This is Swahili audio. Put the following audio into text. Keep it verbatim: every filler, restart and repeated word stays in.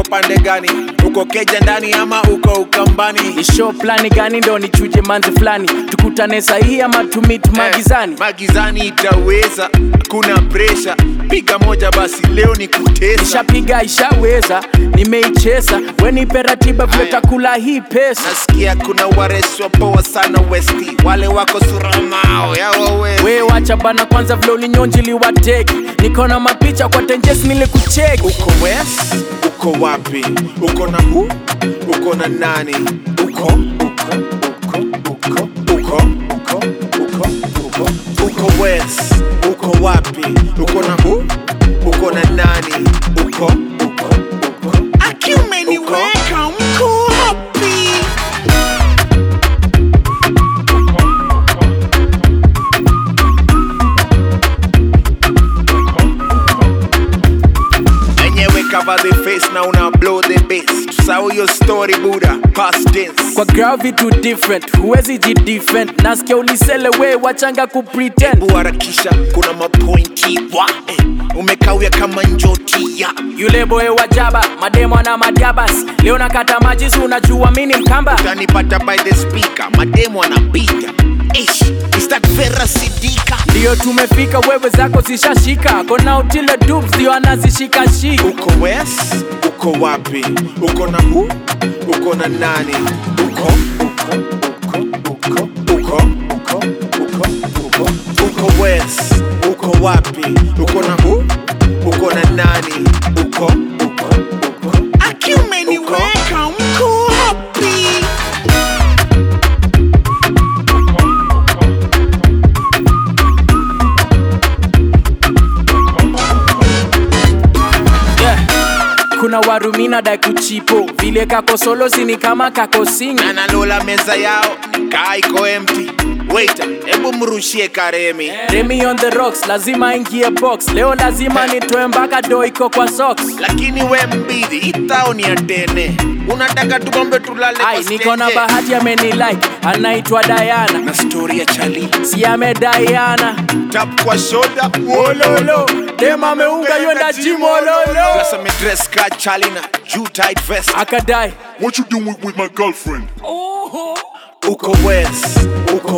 pande gani? Uko keja ndani ama uko ukambani? Ni show plani gani ndo nichuje manzi flani? Tukutane sahi ama tumit magizani? Eh, magizani itaweza, kuna pressure. Piga moja basi leo ni kutesa. Nishapiga ishaweza, nimeichesa. Weni peratiba vile takula hii pesa. Nasikia kuna wareswa poa sana westi, wale wako suramao ya wawezi. We wacha bana kwanza vile ulinyonjili wateki. Nikona mapicha kwa tenjes nile kucheki. Uko west, uko wapi? Uko na hu? Uko na nani? Uko, uko, uko, uko, uko, uko, uko, uko, uko west, uko wapi? Uko na hu? Uko na nani? Uko, uko, uko, aki umeniweka mko wapi? Enyewe cover the face na una blow the bass. Tusahau your story buda, past tense. Kwa grao vitu different, huwezi jidefend. Nasikia ulisele we wachanga kupretend. Ebu harakisha kuna mapointi wa eh, umekawia kama njoti ya Yule boy wajaba, mademo na madabas. Leo nakata majisi unajua mini mkamba. utanipata by the speaker, mademo anapita. Ish, is that Vera Sidika? Ndio tumefika wewe zako zishashika. Kona utile dubs ndio anazishika shika. Uko west, uko wapi? Uko na hu? Uko na nani? Uko, uko, uko, uko, uko, uko, uko, uko, uko west, uko wapi? Uko na hu? Uko na nani? Uko, uko, uko, aki umeniweka mko wapi? Yeah. Kuna warumina dai kuchipo. Vile kako solo sini kama kako singa. Na nalola meza yao kaa iko empty. Wait, ebu mrushie Karemi. Remy on the rocks, lazima ingie box. Leo lazima nitoe mpaka do iko kwa socks. Lakini we mbidi, itao ni atene. Unataka tubombe tulale kwa Ai, stage. niko na bahati ameni like, anaitwa Diana. Na story ya Charlie. Si ame Diana. Tap kwa shoulder. Ololo, dema ameunga yenda gym ololo. Plus ame dress ka Charlie na juu tight vest. Akadai. What you doing with, with my girlfriend? Uko west, uko